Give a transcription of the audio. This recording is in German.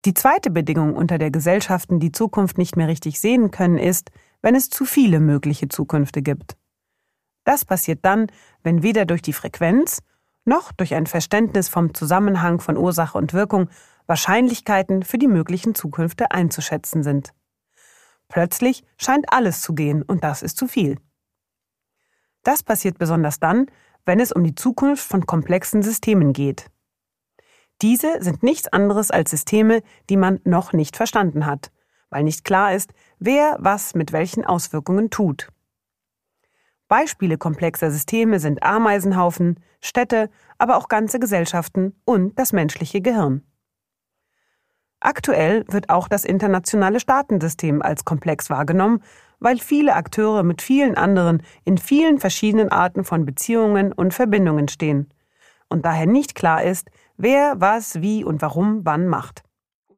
Die zweite Bedingung, unter der Gesellschaften die Zukunft nicht mehr richtig sehen können, ist, wenn es zu viele mögliche Zukünfte gibt. Das passiert dann, wenn weder durch die Frequenz noch durch ein Verständnis vom Zusammenhang von Ursache und Wirkung Wahrscheinlichkeiten für die möglichen Zukünfte einzuschätzen sind. Plötzlich scheint alles zu gehen und das ist zu viel. Das passiert besonders dann, wenn es um die Zukunft von komplexen Systemen geht. Diese sind nichts anderes als Systeme, die man noch nicht verstanden hat, weil nicht klar ist, wer was mit welchen Auswirkungen tut. Beispiele komplexer Systeme sind Ameisenhaufen, Städte, aber auch ganze Gesellschaften und das menschliche Gehirn. Aktuell wird auch das internationale Staatensystem als komplex wahrgenommen, weil viele Akteure mit vielen anderen in vielen verschiedenen Arten von Beziehungen und Verbindungen stehen und daher nicht klar ist, wer was, wie und warum wann macht.